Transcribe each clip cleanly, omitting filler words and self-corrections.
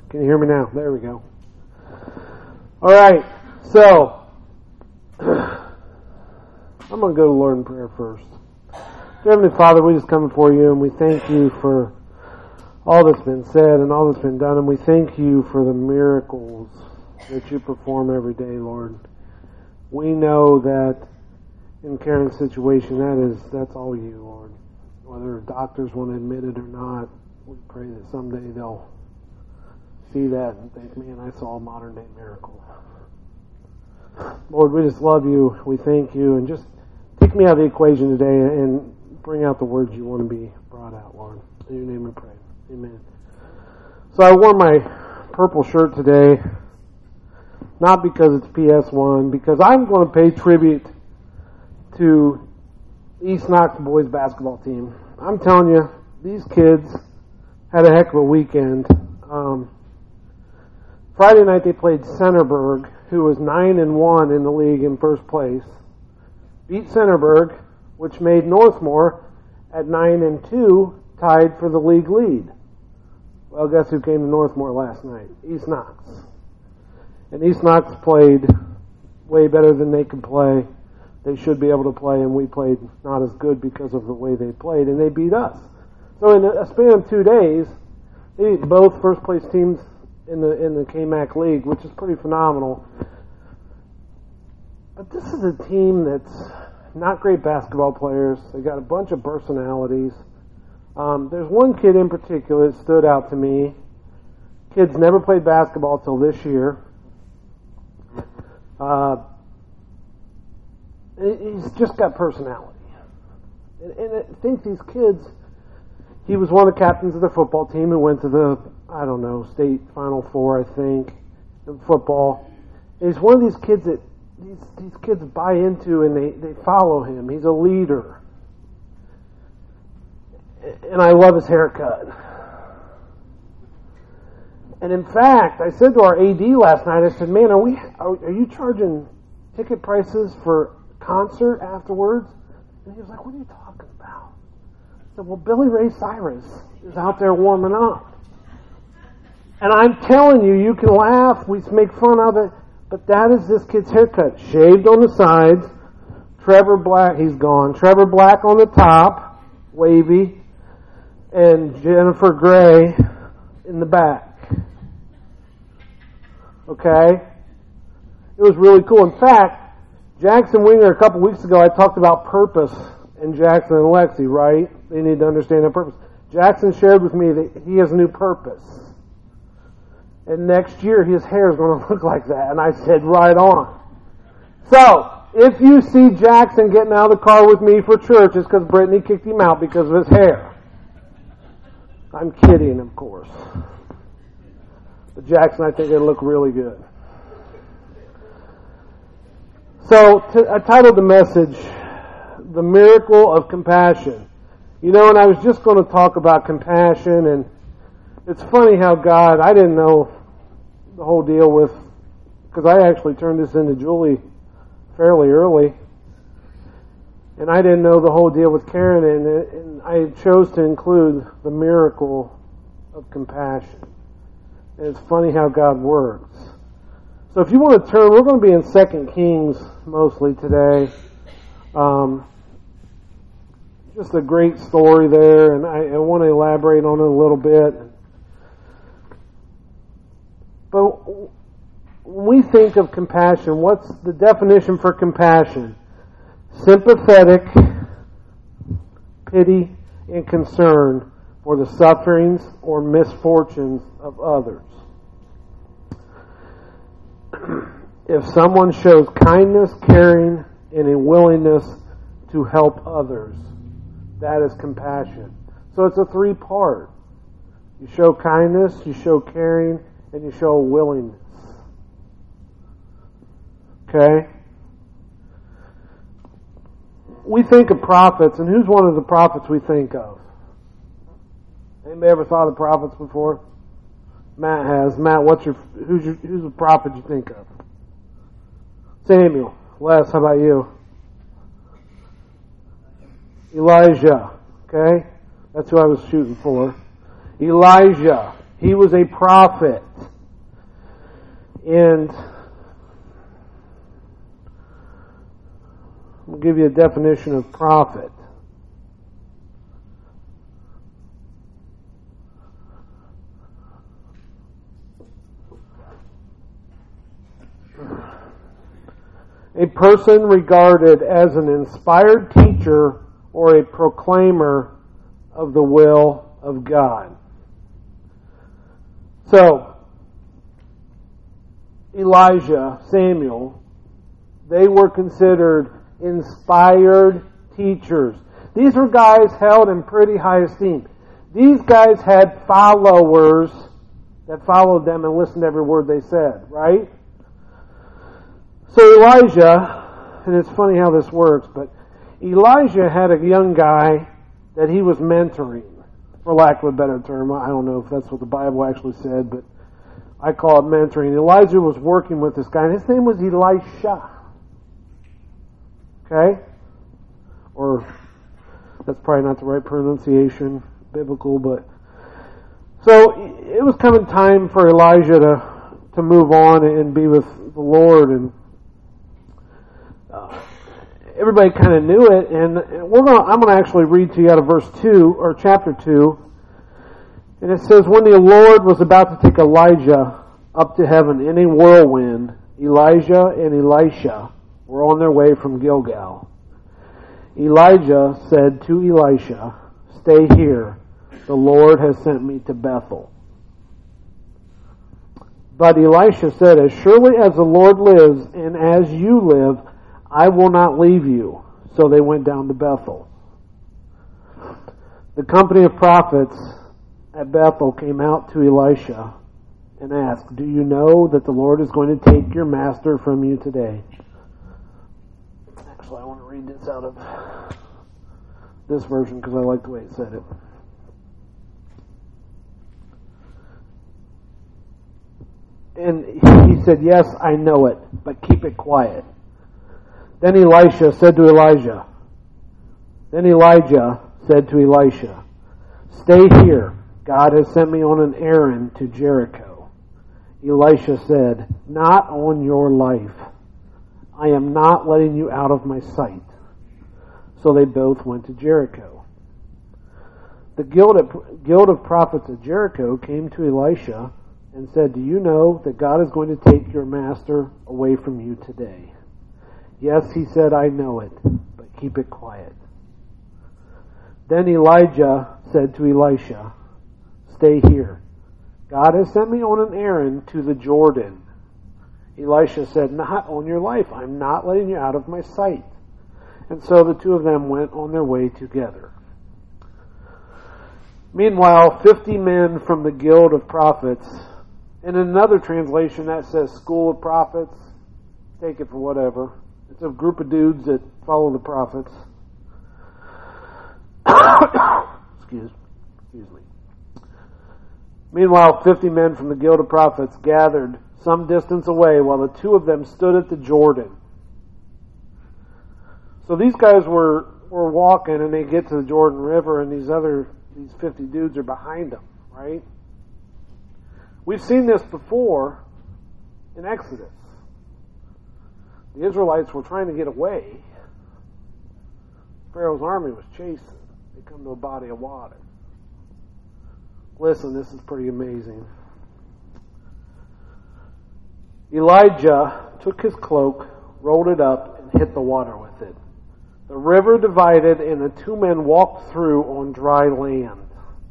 Can you hear me now? There we go. All right, so I'm going to go to the Lord in prayer first. Dear Heavenly Father, we just come before you and we thank you for all that's been said and all that's been done, and we thank you for the miracles that you perform every day, Lord. We know that in Karen's situation, that's all you, Lord. Whether doctors want to admit it or not, we pray that someday they'll see that and think, man, I saw a modern day miracle. Lord, we just love you. We thank you. And just take me out of the equation today and bring out the words you want to be brought out, Lord. In your name we pray. Amen. So I wore my purple shirt today, not because it's PS1, because I'm going to pay tribute to East Knox boys basketball team. I'm telling you, these kids had a heck of a weekend. Friday night they played Centerburg, who was 9-1 in the league in first place. Beat Centerburg, which made Northmore at 9-2 tied for the league lead. Well, guess who came to Northmore last night? East Knox. And East Knox played way better than they could play. They should be able to play, and we played not as good because of the way they played, and they beat us. So in a span of 2 days, they beat both first place teams in the KMAC League, which is pretty phenomenal. But this is a team that's not great basketball players. They got a bunch of personalities. There's one kid in particular that stood out to me. Kid's never played basketball till this year. He's just got personality. And I think these kids, he was one of the captains of the football team who went to the, state Final Four, I think, in football. And he's one of these kids that these kids buy into and they follow him. He's a leader. And I love his haircut. And in fact, I said to our AD last night, I said, man, are you charging ticket prices for concert afterwards? And he was like, what are you talking about? I said, well, Billy Ray Cyrus is out there warming up. And I'm telling you, you can laugh, we make fun of it, but that is this kid's haircut. Shaved on the sides. Trevor Black, he's gone. Trevor Black on the top, wavy, and Jennifer Gray in the back. Okay? It was really cool. In fact, Jackson Winger, a couple weeks ago, I talked about purpose in Jackson and Lexi, right? They need to understand their purpose. Jackson shared with me that he has a new purpose. And next year, his hair is going to look like that. And I said, right on. So, if you see Jackson getting out of the car with me for church, it's because Brittany kicked him out because of his hair. I'm kidding, of course. But Jackson, I think it'll look really good. So, I titled the message, The Miracle of Compassion. You know, and I was just going to talk about compassion, and it's funny how God, I didn't know the whole deal with, because I actually turned this into Julie fairly early, and I didn't know the whole deal with Karen, and I chose to include the miracle of compassion. And it's funny how God works. So if you want to turn, we're going to be in 2 Kings mostly today. Just a great story there, and I want to elaborate on it a little bit. But when we think of compassion, what's the definition for compassion? Sympathetic pity and concern for the sufferings or misfortunes of others. If someone shows kindness, caring, and a willingness to help others, that is compassion. So it's a 3-part. You show kindness, you show caring, and you show willingness. Okay? We think of prophets, and who's one of the prophets we think of? Anybody ever saw the prophets before? Matt has. Matt, who's the prophet you think of? Samuel. Les, how about you? Elijah. Okay? That's who I was shooting for. Elijah. He was a prophet. And I'll give you a definition of prophet. A person regarded as an inspired teacher or a proclaimer of the will of God. So, Elijah, Samuel, they were considered inspired teachers. These were guys held in pretty high esteem. These guys had followers that followed them and listened to every word they said, right? So Elijah, and it's funny how this works, but Elijah had a young guy that he was mentoring, for lack of a better term. I don't know if that's what the Bible actually said, but I call it mentoring. Elijah was working with this guy, and his name was Elisha. Okay? Or, that's probably not the right pronunciation, biblical, but... So, it was coming time for Elijah to move on and be with the Lord, and everybody kind of knew it, and I'm going to actually read to you out of verse 2, or chapter 2, and it says, when the Lord was about to take Elijah up to heaven in a whirlwind, Elijah and Elisha were on their way from Gilgal. Elijah said to Elisha, stay here, the Lord has sent me to Bethel. But Elisha said, as surely as the Lord lives, and as you live, I will not leave you. So they went down to Bethel. The company of prophets at Bethel came out to Elisha and asked, do you know that the Lord is going to take your master from you today? Actually, I want to read this out of this version because I like the way it said it. And he said, yes, I know it, but keep it quiet. Then Elijah said to Elijah, stay here. God has sent me on an errand to Jericho. Elisha said, not on your life. I am not letting you out of my sight. So they both went to Jericho. The guild of prophets at Jericho came to Elisha and said, do you know that God is going to take your master away from you today? Yes, he said, I know it, but keep it quiet. Then Elijah said to Elisha, stay here. God has sent me on an errand to the Jordan. Elisha said, not on your life. I'm not letting you out of my sight. And so the two of them went on their way together. Meanwhile, 50 men from the guild of prophets, and in another translation that says school of prophets, take it for whatever. It's a group of dudes that follow the prophets. Excuse me. Meanwhile, 50 men from the guild of prophets gathered some distance away while the two of them stood at the Jordan. So these guys were walking and they get to the Jordan River and these 50 dudes are behind them, right? We've seen this before in Exodus. The Israelites were trying to get away. Pharaoh's army was chasing. They come to a body of water. Listen, this is pretty amazing. Elijah took his cloak, rolled it up, and hit the water with it. The river divided, and the two men walked through on dry land.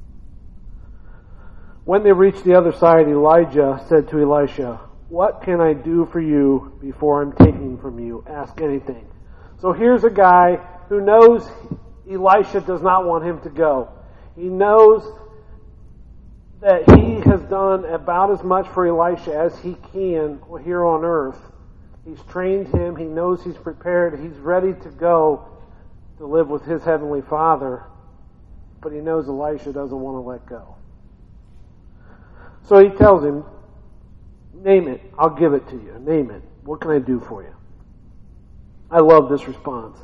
When they reached the other side, Elijah said to Elisha, what can I do for you before I'm taken from you? Ask anything. So here's a guy who knows Elisha does not want him to go. He knows that he has done about as much for Elisha as he can here on earth. He's trained him. He knows he's prepared. He's ready to go to live with his heavenly Father. But he knows Elisha doesn't want to let go. So he tells him, name it. I'll give it to you. Name it. What can I do for you? I love this response.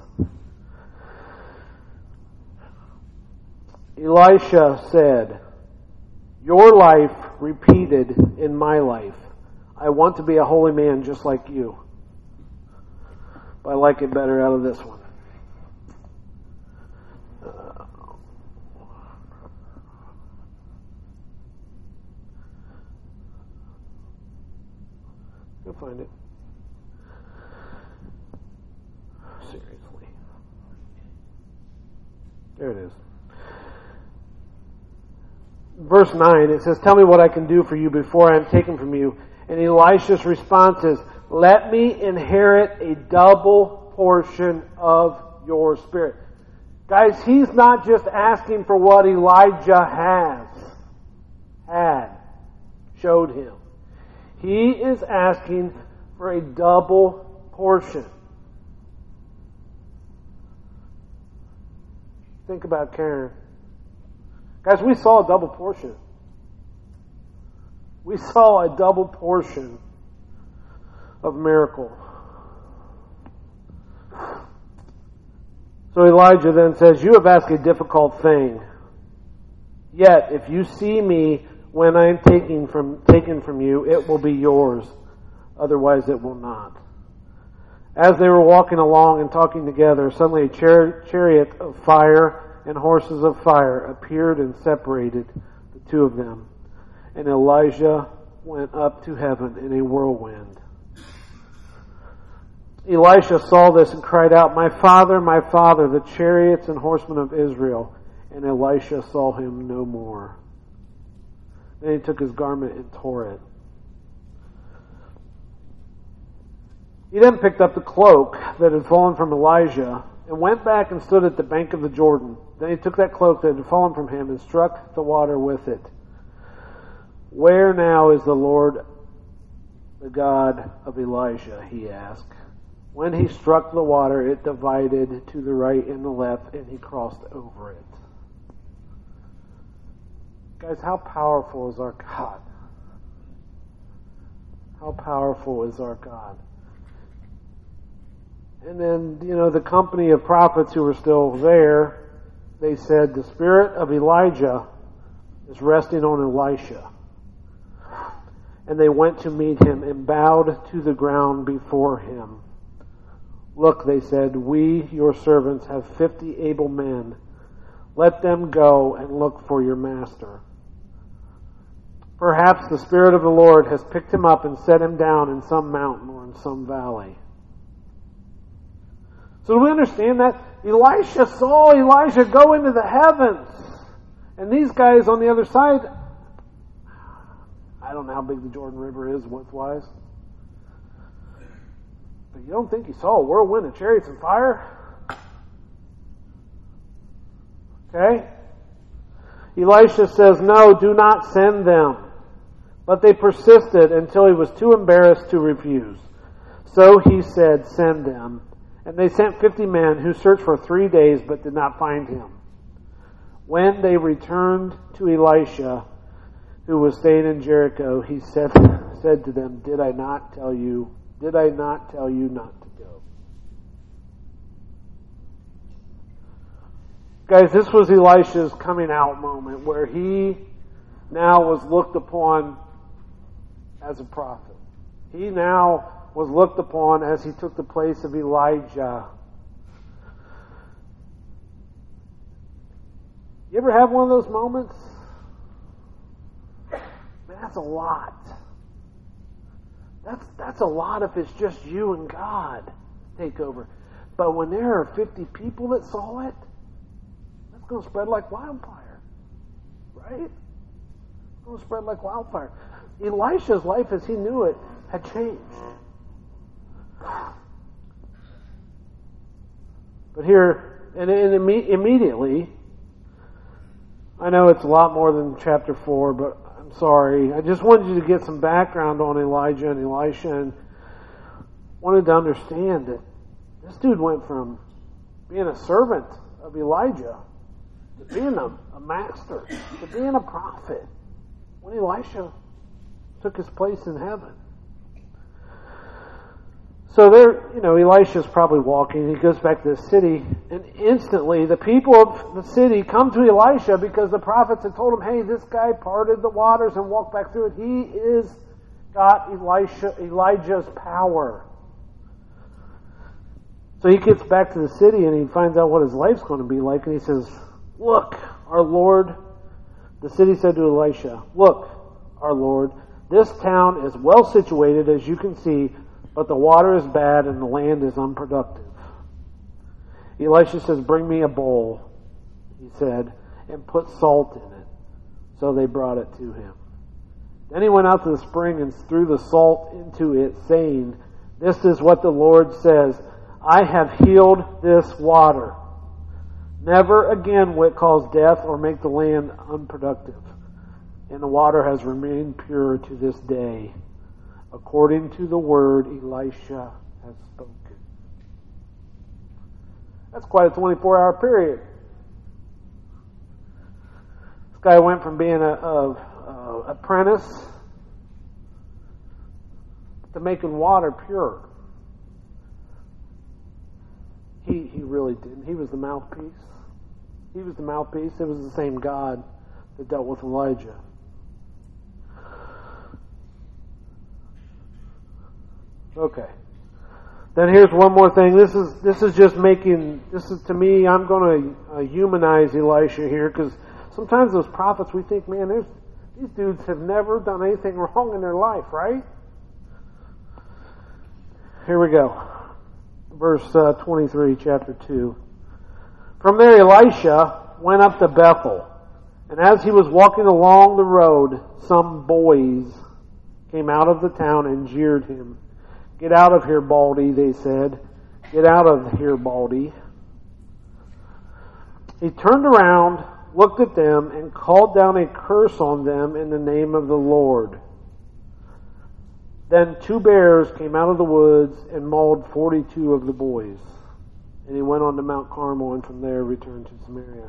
Elisha said, your life repeated in my life. I want to be a holy man just like you. But I like it better out of this one. You'll find it. Seriously. There it is. Verse 9, it says, "Tell me what I can do for you before I am taken from you." And Elisha's response is, "Let me inherit a double portion of your spirit." Guys, he's not just asking for what Elijah showed him. He is asking for a double portion. Think about Karen. Guys, we saw a double portion. We saw a double portion of miracle. So Elijah then says, "You have asked a difficult thing. Yet, if you see me when I am taken from you, it will be yours. Otherwise, it will not." As they were walking along and talking together, suddenly a chariot of fire and horses of fire appeared and separated the two of them. And Elijah went up to heaven in a whirlwind. Elisha saw this and cried out, my father, the chariots and horsemen of Israel." And Elisha saw him no more. Then he took his garment and tore it. He then picked up the cloak that had fallen from Elijah and went back and stood at the bank of the Jordan. Then he took that cloak that had fallen from him and struck the water with it. "Where now is the Lord, the God of Elijah?" he asked. When he struck the water, it divided to the right and the left, and he crossed over it. Guys, how powerful is our God? How powerful is our God? And then, the company of prophets who were still there, they said, "The spirit of Elijah is resting on Elisha." And they went to meet him and bowed to the ground before him. "Look," they said, "we, your servants, have 50 able men. Let them go and look for your master. Perhaps the Spirit of the Lord has picked him up and set him down in some mountain or in some valley." So do we understand that? Elisha saw Elijah go into the heavens. And these guys on the other side, I don't know how big the Jordan River is width-wise. But you don't think he saw a whirlwind of chariots and fire? Okay? Elisha says, "No, do not send them." But they persisted until he was too embarrassed to refuse. So he said, "Send them." And they sent 50 men who searched for 3 days but did not find him. When they returned to Elisha, who was staying in Jericho, he said to them, Did I not tell you not to go?" Guys, this was Elisha's coming out moment where he now was looked upon as a prophet. He now was looked upon as he took the place of Elijah. You ever have one of those moments? Man, that's a lot. That's a lot if it's just you and God take over. But when there are 50 people that saw it, that's going to spread like wildfire. Right? It's going to spread like wildfire. Elisha's life as he knew it had changed. But here, and immediately, I know it's a lot more than chapter 4, but I'm sorry. I just wanted you to get some background on Elijah and Elisha, and wanted to understand that this dude went from being a servant of Elijah to being a master, to being a prophet, when Elisha took his place in heaven. So there, Elisha's probably walking. He goes back to the city, and instantly the people of the city come to Elisha because the prophets had told him, hey, this guy parted the waters and walked back through it. He is got Elijah's power. So he gets back to the city and he finds out what his life's going to be like, and he says, look, our Lord, the city said to Elisha, look, our Lord, this town is well situated, as you can see, but the water is bad and the land is unproductive. Elisha says, bring me a bowl, he said, and put salt in it. So they brought it to him. Then he went out to the spring and threw the salt into it, saying, this is what the Lord says, I have healed this water. Never again will it cause death or make the land unproductive. And the water has remained pure to this day, according to the word Elisha has spoken. That's quite a 24-hour period. This guy went from being an apprentice to making water pure. He really didn't. He was the mouthpiece. He was the mouthpiece. It was the same God that dealt with Elijah. Okay. Then here's one more thing. This is to me, I'm going to humanize Elisha here, because sometimes those prophets, we think, man, these dudes have never done anything wrong in their life, right? Here we go. Verse 23, chapter 2. From there Elisha went up to Bethel, and as he was walking along the road, some boys came out of the town and jeered him. Get out of here, Baldy, they said. Get out of here, Baldy. He turned around, looked at them, and called down a curse on them in the name of the Lord. Then 2 bears came out of the woods and mauled 42 of the boys. And he went on to Mount Carmel, and from there returned to Samaria.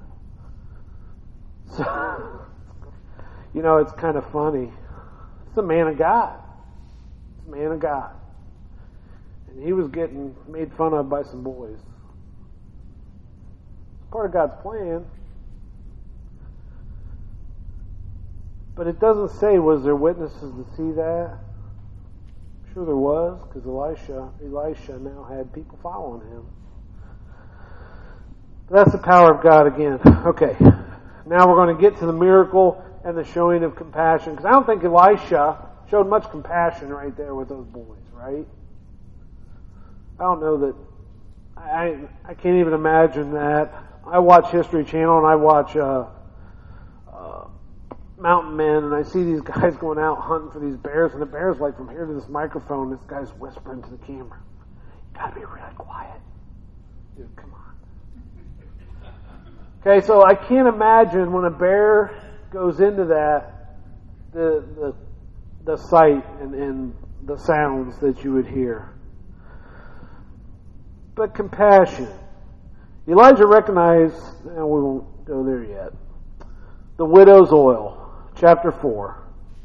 So, it's kind of funny. It's a man of God. It's a man of God. And he was getting made fun of by some boys. It's part of God's plan. But it doesn't say, was there witnesses to see that? I'm sure there was, because Elisha now had people following him. But that's the power of God again. Okay. Now we're going to get to the miracle and the showing of compassion. Because I don't think Elisha showed much compassion right there with those boys, right? I don't know that. I can't even imagine that. I watch History Channel and I watch Mountain Men, and I see these guys going out hunting for these bears, and the bear's like from here to this microphone, this guy's whispering to the camera. You gotta be really quiet. Dude, come on. Okay, so I can't imagine when a bear goes into that, the sight and the sounds that you would hear. But compassion. Elijah recognized, and we won't go there yet, the widow's oil. Chapter 4.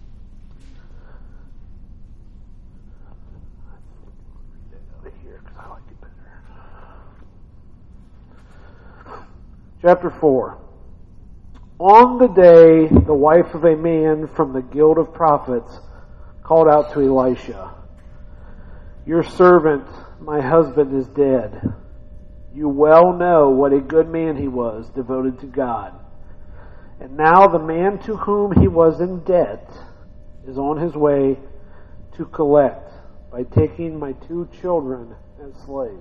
Chapter 4. On the day the wife of a man from the guild of prophets called out to Elisha, your servant, my husband, is dead. You well know what a good man he was, devoted to God. And now the man to whom he was in debt is on his way to collect by taking my 2 children as slaves.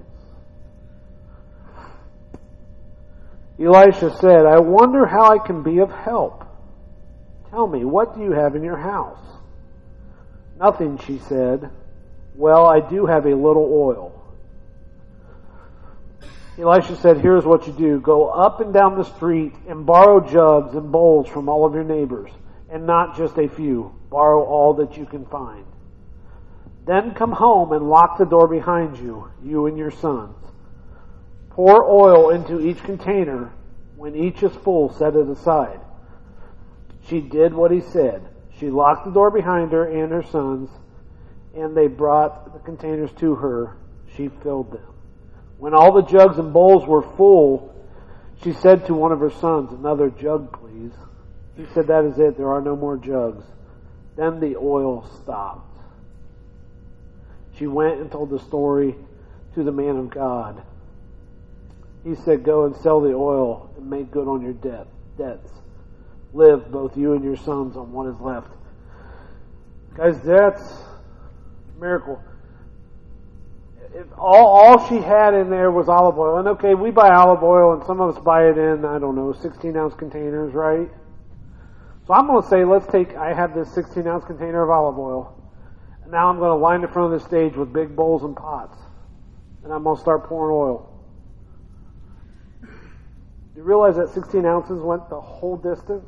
Elisha said, I wonder how I can be of help. Tell me, what do you have in your house? Nothing, she said. Well, I do have a little oil. Elisha said, here's what you do. Go up and down the street and borrow jugs and bowls from all of your neighbors, and not just a few. Borrow all that you can find. Then come home and lock the door behind you, you and your sons. Pour oil into each container. When each is full, set it aside. She did what he said. She locked the door behind her and her sons, and they brought the containers to her. She filled them. When all the jugs and bowls were full, she said to one of her sons, "Another jug, please." He said, "That is it. There are no more jugs." Then the oil stopped. She went and told the story to the man of God. He said, "Go and sell the oil and make good on your debts. Live, both you and your sons, on what is left." Guys, that's a miracle. If all she had in there was olive oil. And okay, we buy olive oil and some of us buy it in, 16-ounce containers, right? So I'm going to say, I have this 16-ounce container of olive oil. And now I'm going to line the front of the stage with big bowls and pots. And I'm going to start pouring oil. You realize that 16 ounces went the whole distance?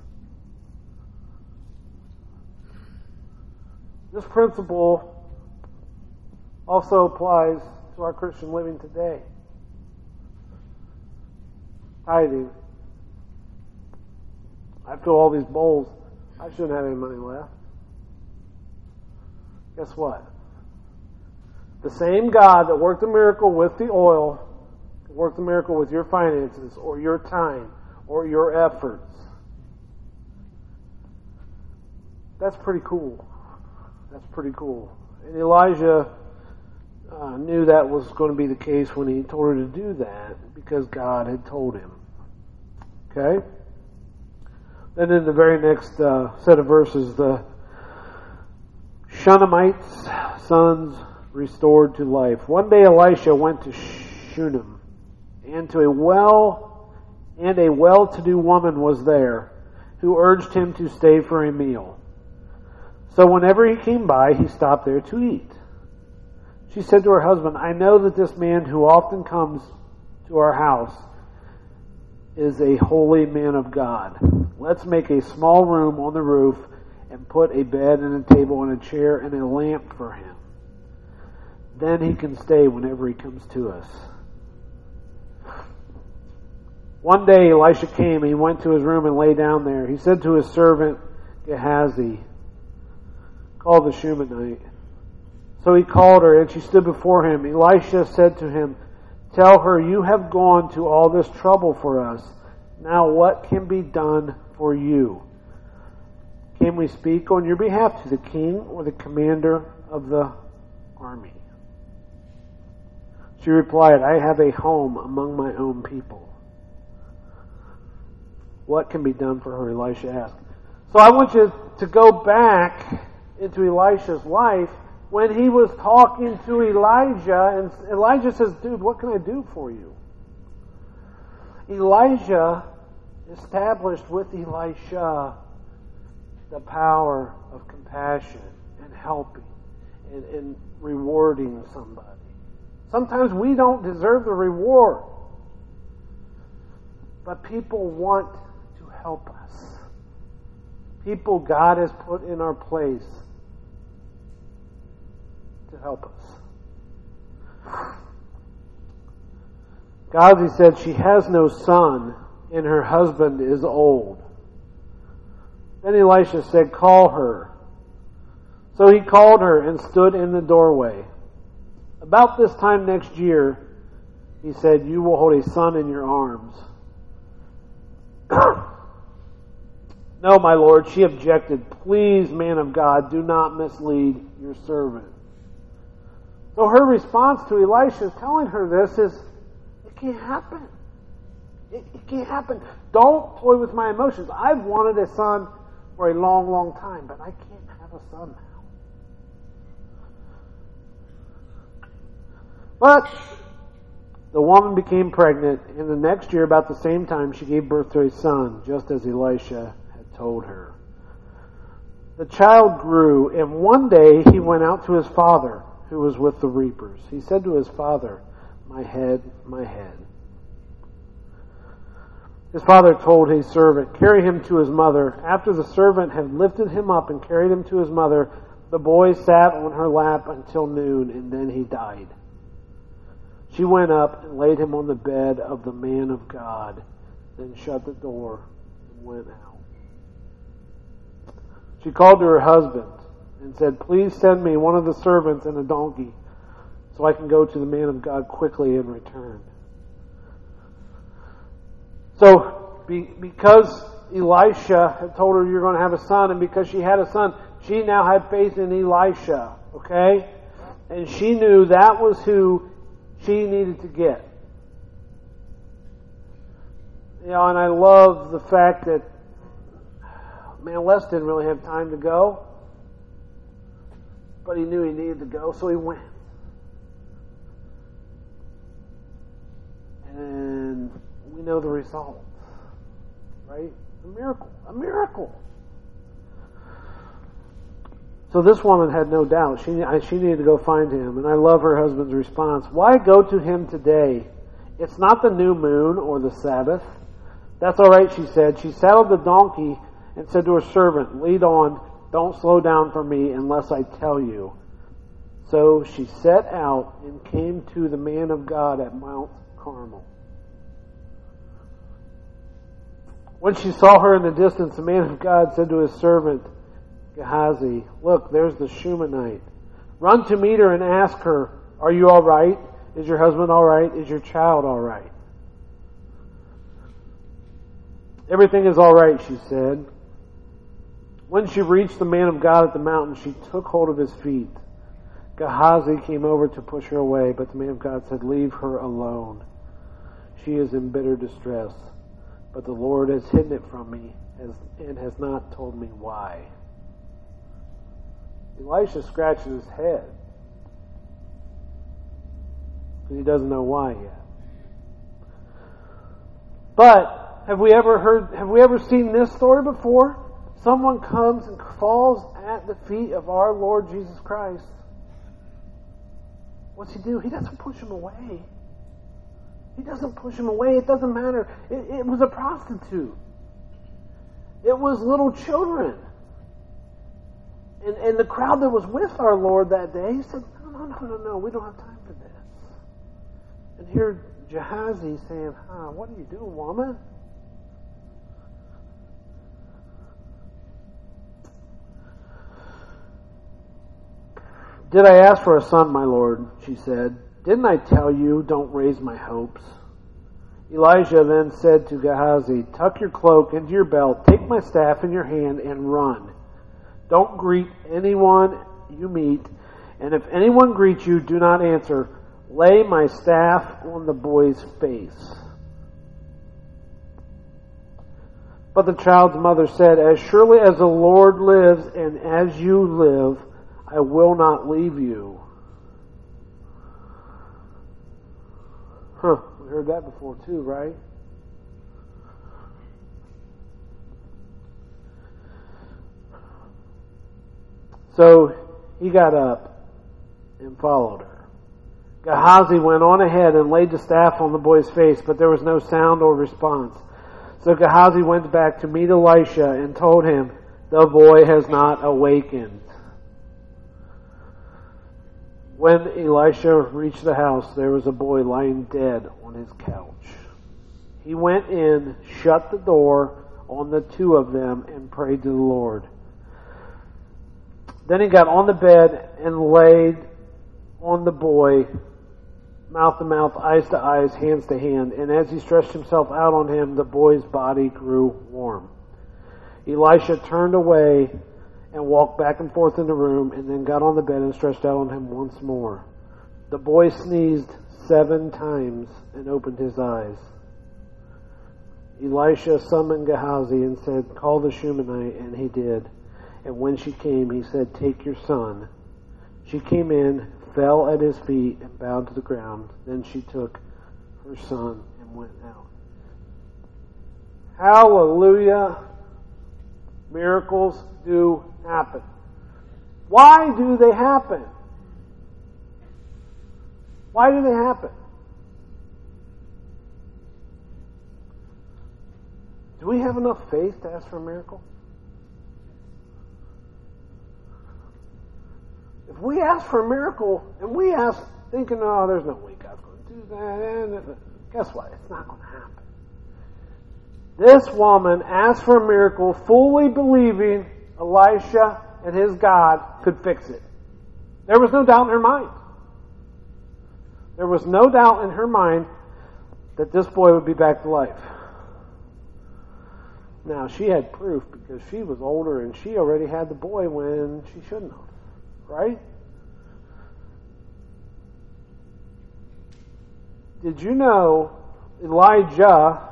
This principle also applies to our Christian living today. Tithing. I fill all these bowls. I shouldn't have any money left. Guess what? The same God that worked a miracle with the oil can work the miracle with your finances or your time or your efforts. That's pretty cool. That's pretty cool. And Elijah knew that was going to be the case when he told her to do that because God had told him. Okay? Then in the very next set of verses, the Shunammite's sons restored to life. One day Elisha went to Shunem, and a well-to-do woman was there, who urged him to stay for a meal. So whenever he came by, he stopped there to eat. She said to her husband, "I know that this man who often comes to our house is a holy man of God. Let's make a small room on the roof and put a bed and a table and a chair and a lamp for him. Then he can stay whenever he comes to us." One day Elisha came and he went to his room and lay down there. He said to his servant Gehazi, "Call the Shunammite." So he called her, and she stood before him. Elisha said to him, "Tell her, you have gone to all this trouble for us. Now what can be done for you? Can we speak on your behalf to the king or the commander of the army?" She replied, "I have a home among my own people." What can be done for her? Elisha asked. So I want you to go back into Elisha's life when he was talking to Elijah, and Elijah says, "Dude, what can I do for you?" Elijah established with Elisha the power of compassion and helping and rewarding somebody. Sometimes we don't deserve the reward, but people want to help us. People God has put in our place to help us. Gehazi said, "She has no son, and her husband is old." Then Elisha said, "Call her." So he called her and stood in the doorway. About this time next year, he said, "You will hold a son in your arms." "No, my lord," she objected. "Please, man of God, do not mislead your servant." So her response to Elisha telling her this is, it can't happen. It can't happen. Don't toy with my emotions. I've wanted a son for a long, long time, but I can't have a son now. But the woman became pregnant, and the next year, about the same time, she gave birth to a son, just as Elisha had told her. The child grew, and one day he went out to his father, who was with the reapers. He said to his father, "My head, my head." His father told his servant, "Carry him to his mother." After the servant had lifted him up and carried him to his mother, the boy sat on her lap until noon, and then he died. She went up and laid him on the bed of the man of God, then shut the door and went out. She called to her husband and said, "Please send me one of the servants and a donkey, so I can go to the man of God quickly and return. So, because Elisha had told her you're going to have a son, and because she had a son, she now had faith in Elisha, okay? And she knew that was who she needed to get. You know, and I love the fact that, man, Les didn't really have time to go, but he knew he needed to go, so he went. And we know the result, right? A miracle. A miracle. So this woman had no doubt. She needed to go find him. And I love her husband's response. Why go to him today? It's not the new moon or the Sabbath. That's all right, she said. She saddled the donkey and said to her servant, lead on. Don't slow down for me unless I tell you. So she set out and came to the man of God at Mount Carmel. When she saw her in the distance, the man of God said to his servant, Gehazi, look, there's the Shunammite. Run to meet her and ask her, are you all right? Is your husband all right? Is your child all right? Everything is all right, she said. When she reached the man of God at the mountain, she took hold of his feet. Gehazi came over to push her away, but the man of God said, leave her alone. She is in bitter distress, but the Lord has hidden it from me and has not told me why. Elisha scratches his head because he doesn't know why yet. But have we ever seen this story before? Someone comes and falls at the feet of our Lord Jesus Christ. What's he do? He doesn't push him away. He doesn't push him away. It doesn't matter. It was a prostitute. It was little children. And the crowd that was with our Lord that day said, no, we don't have time for this. And here Gehazi saying, what are you doing, woman? Did I ask for a son, my Lord? She said. Didn't I tell you, don't raise my hopes? Elijah then said to Gehazi, tuck your cloak into your belt, take my staff in your hand, and run. Don't greet anyone you meet, and if anyone greets you, do not answer. Lay my staff on the boy's face. But the child's mother said, as surely as the Lord lives and as you live, I will not leave you. We heard that before too, right? So he got up and followed her. Gehazi went on ahead and laid the staff on the boy's face, but there was no sound or response. So Gehazi went back to meet Elisha and told him, the boy has not awakened. When Elisha reached the house, there was a boy lying dead on his couch. He went in, shut the door on the two of them, and prayed to the Lord. Then he got on the bed and laid on the boy, mouth to mouth, eyes to eyes, hands to hand. And as he stretched himself out on him, the boy's body grew warm. Elisha turned away and walked back and forth in the room, and then got on the bed and stretched out on him once more. The boy sneezed 7 times and opened his eyes. Elisha summoned Gehazi and said, call the Shunammite, and he did. And when she came, he said, take your son. She came in, fell at his feet, and bowed to the ground. Then she took her son and went out. Hallelujah. Miracles do happen. Why do they happen? Why do they happen? Do we have enough faith to ask for a miracle? If we ask for a miracle and we ask thinking, oh, there's no way God's going to do that, and guess what? It's not going to happen. This woman asked for a miracle fully believing Elisha and his God could fix it. There was no doubt in her mind. There was no doubt in her mind that this boy would be back to life. Now, she had proof because she was older and she already had the boy when she shouldn't have. Right? Did you know Elijah,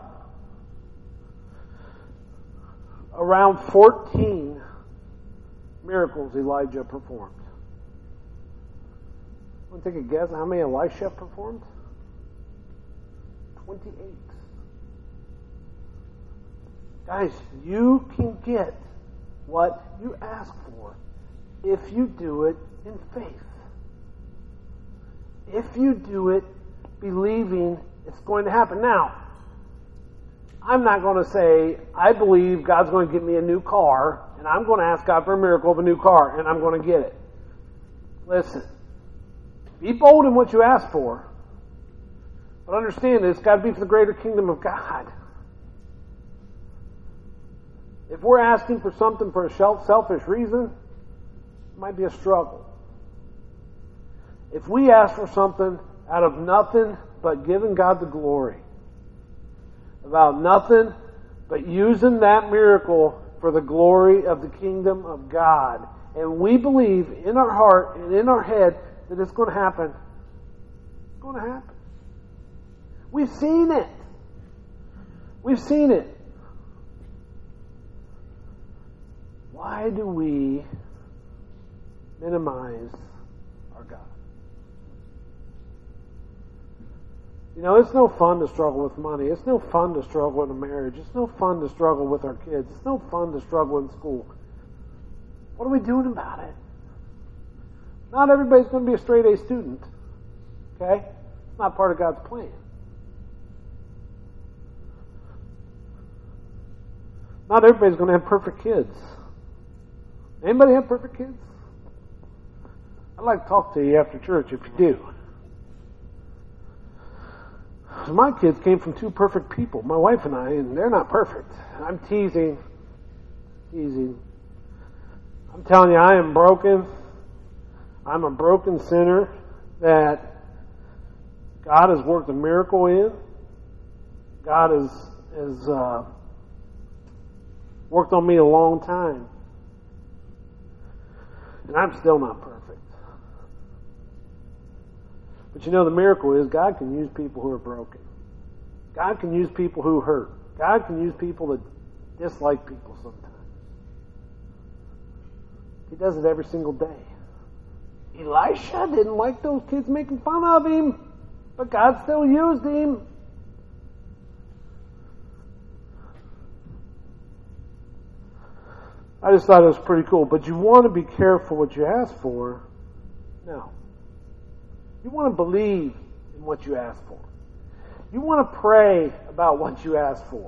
around 14 miracles Elijah performed? Want to take a guess how many Elisha performed? 28. Guys, you can get what you ask for if you do it in faith. If you do it believing it's going to happen. Now, I'm not going to say, I believe God's going to give me a new car, and I'm going to ask God for a miracle of a new car, and I'm going to get it. Listen, be bold in what you ask for, but understand that it's got to be for the greater kingdom of God. If we're asking for something for a selfish reason, it might be a struggle. If we ask for something out of nothing but giving God the glory, about nothing but using that miracle for the glory of the kingdom of God, and we believe in our heart and in our head that it's going to happen, it's going to happen. We've seen it. We've seen it. Why do we minimize our God? You know, it's no fun to struggle with money. It's no fun to struggle in a marriage. It's no fun to struggle with our kids. It's no fun to struggle in school. What are we doing about it? Not everybody's going to be a straight A student. Okay? It's not part of God's plan. Not everybody's going to have perfect kids. Anybody have perfect kids? I'd like to talk to you after church if you do. My kids came from two perfect people, my wife and I, and they're not perfect. I'm teasing. I'm telling you, I am broken. I'm a broken sinner that God has worked a miracle in. God has worked on me a long time. And I'm still not perfect. But you know, the miracle is God can use people who are broken. God can use people who hurt. God can use people that dislike people sometimes. He does it every single day. Elisha didn't like those kids making fun of him, but God still used him. I just thought it was pretty cool. But you want to be careful what you ask for. No. You want to believe in what you ask for. You want to pray about what you ask for.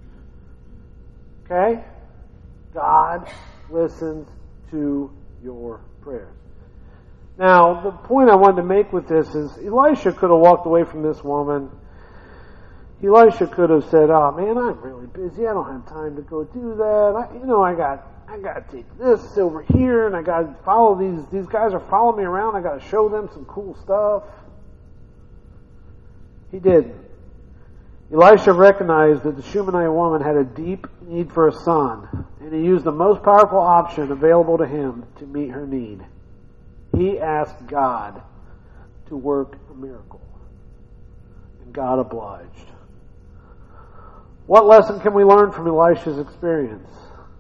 Okay? God listens to your prayers. Now, the point I wanted to make with this is Elisha could have walked away from this woman. Elisha could have said, "Oh man, I'm really busy. I don't have time to go do that. I got to take this over here, and I got to follow these. These guys are following me around. I got to show them some cool stuff." He didn't. Elisha recognized that the Shunammite woman had a deep need for a son, and he used the most powerful option available to him to meet her need. He asked God to work a miracle, and God obliged. What lesson can we learn from Elisha's experience?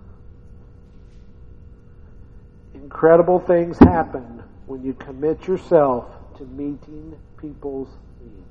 Incredible things happen when you commit yourself to meeting people's needs.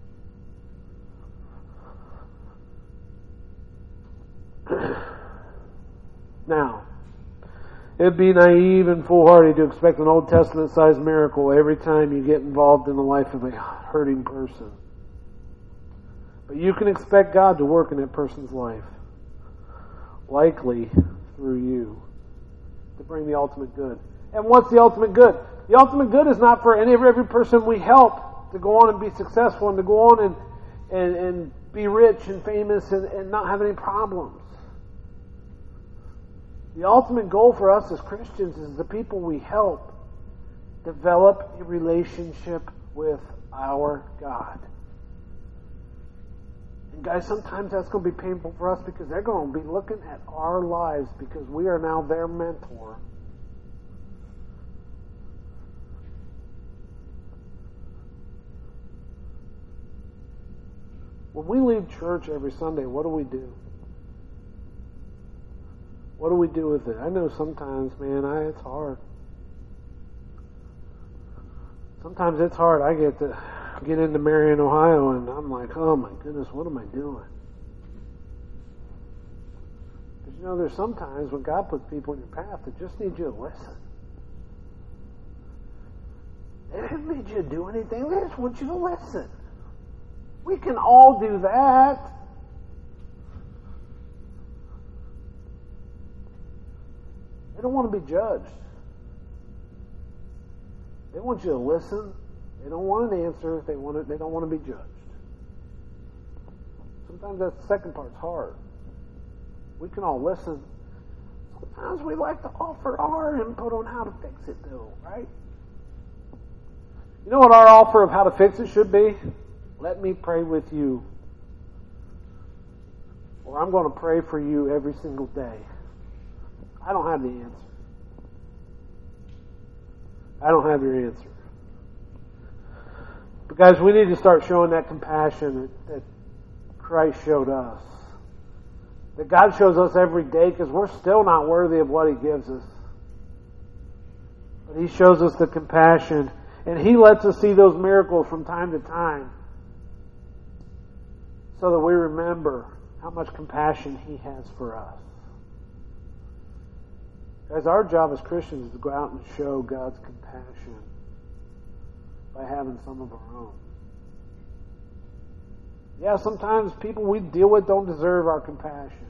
Now, it'd be naive and foolhardy to expect an Old Testament-sized miracle every time you get involved in the life of a hurting person. But you can expect God to work in that person's life, likely through you, to bring the ultimate good. And what's the ultimate good? The ultimate good is not for every person we help to go on and be successful and to go on and be rich and famous and not have any problems. The ultimate goal for us as Christians is the people we help develop a relationship with our God. And guys, sometimes that's going to be painful for us because they're going to be looking at our lives because we are now their mentor. When we leave church every Sunday, what do we do? What do we do with it? I know sometimes, man, it's hard. Sometimes it's hard. I get into Marion, Ohio, and I'm like, oh my goodness, what am I doing? Because there's sometimes when God puts people in your path that just need you to listen. They didn't need you to do anything. They just want you to listen. We can all do that. They don't want to be judged. They want you to listen. They don't want an answer. They don't want to be judged. Sometimes that second part's hard. We can all listen. Sometimes we like to offer our input on how to fix it, though, right? You know what our offer of how to fix it should be? Let me pray with you. Or I'm going to pray for you every single day. I don't have the answer. I don't have your answer. But guys, we need to start showing that compassion that Christ showed us. That God shows us every day because we're still not worthy of what He gives us. But He shows us the compassion. And He lets us see those miracles from time to time. So that we remember how much compassion He has for us. Guys, our job as Christians is to go out and show God's compassion by having some of our own. Yeah, sometimes people we deal with don't deserve our compassion.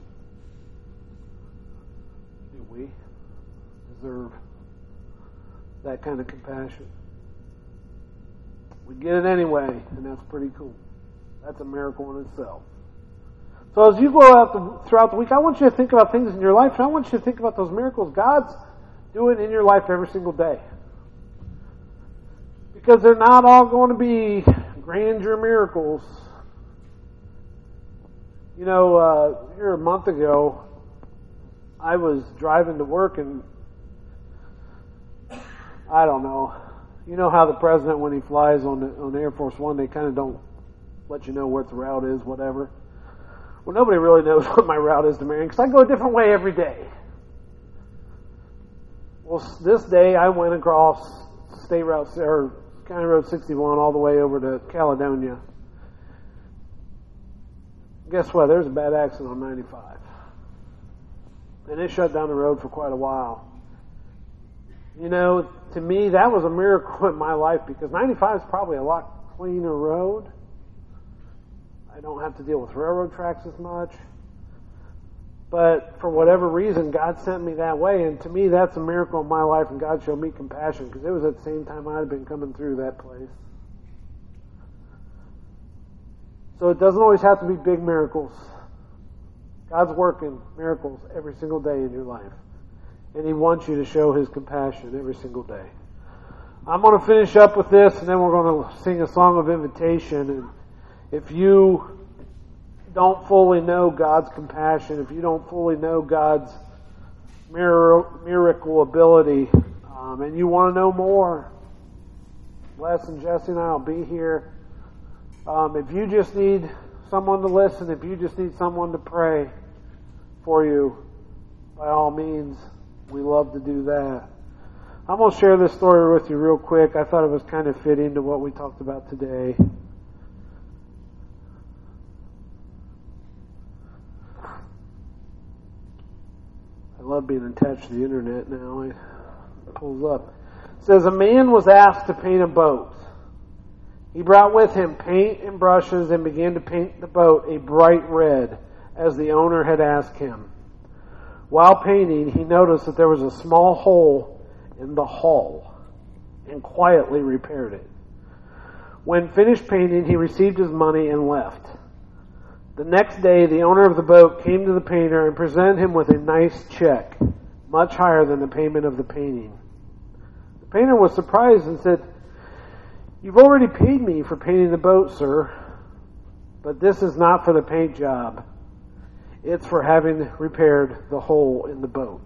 Do we deserve that kind of compassion? We get it anyway, and that's pretty cool. That's a miracle in itself. So as you go out throughout the week, I want you to think about things in your life, and I want you to think about those miracles God's doing in your life every single day. Because they're not all going to be grandeur miracles. Here a month ago, I was driving to work, and I don't know. You know how the president, when he flies on Air Force One, they kind of don't let you know what the route is, whatever. Well, nobody really knows what my route is to Marion because I go a different way every day. Well, this day I went across State Route or County Road 61 all the way over to Caledonia. Guess what? There's a bad accident on 95. And it shut down the road for quite a while. To me, that was a miracle in my life because 95 is probably a lot cleaner road. I don't have to deal with railroad tracks as much. But for whatever reason, God sent me that way. And to me, that's a miracle in my life. And God showed me compassion because it was at the same time I had been coming through that place. So it doesn't always have to be big miracles. God's working miracles every single day in your life. And He wants you to show His compassion every single day. I'm going to finish up with this, and then we're going to sing a song of invitation. And if you don't fully know God's compassion, if you don't fully know God's miracle ability, and you want to know more, Les and Jesse and I will be here. If you just need someone to listen, if you just need someone to pray for you, by all means, we love to do that. I'm going to share this story with you real quick. I thought it was kind of fitting to what we talked about today. I love being attached to the internet now. It pulls up. It says, a man was asked to paint a boat. He brought with him paint and brushes and began to paint the boat a bright red, as the owner had asked him. While painting, he noticed that there was a small hole in the hull and quietly repaired it. When finished painting, he received his money and left. The next day, the owner of the boat came to the painter and presented him with a nice check, much higher than the payment of the painting. The painter was surprised and said, You've already paid me for painting the boat, sir, but this is not for the paint job. It's for having repaired the hole in the boat.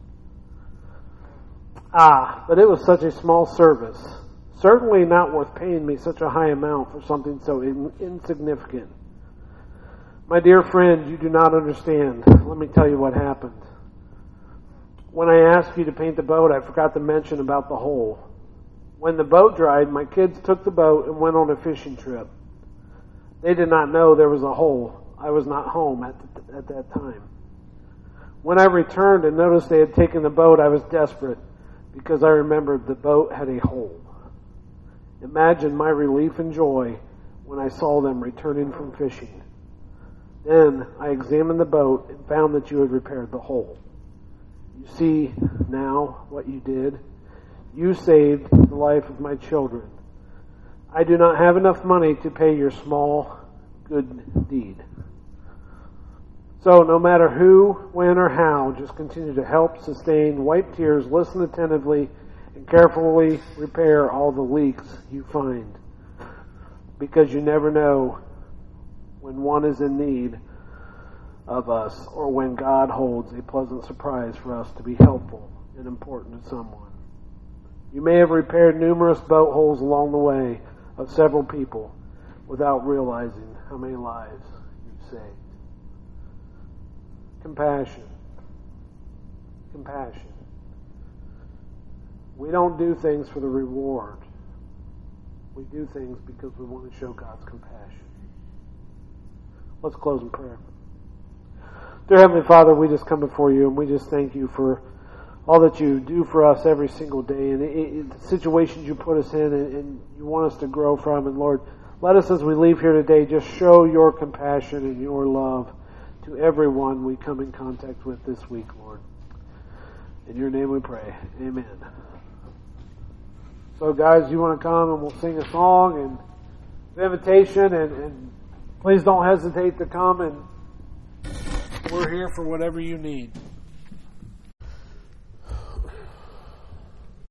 Ah, but it was such a small service. Certainly not worth paying me such a high amount for something so insignificant. My dear friend, you do not understand. Let me tell you what happened. When I asked you to paint the boat, I forgot to mention about the hole. When the boat dried, my kids took the boat and went on a fishing trip. They did not know there was a hole. I was not home at that time. When I returned and noticed they had taken the boat, I was desperate because I remembered the boat had a hole. Imagine my relief and joy when I saw them returning from fishing. Then I examined the boat and found that you had repaired the hole. You see now what you did? You saved the life of my children. I do not have enough money to pay your small good deed. So no matter who, when, or how, just continue to help, sustain, wipe tears, listen attentively, and carefully repair all the leaks you find. Because you never know when one is in need of us or when God holds a pleasant surprise for us to be helpful and important to someone. You may have repaired numerous boat holes along the way of several people without realizing how many lives you've saved. Compassion. Compassion. We don't do things for the reward. We do things because we want to show God's compassion. Let's close in prayer. Dear Heavenly Father, we just come before you and we just thank you for all that you do for us every single day and the situations you put us in and you want us to grow from. And Lord, let us as we leave here today just show your compassion and your love to everyone we come in contact with this week, Lord. In your name we pray. Amen. So guys, you want to come and we'll sing a song and an invitation and please don't hesitate to come and we're here for whatever you need.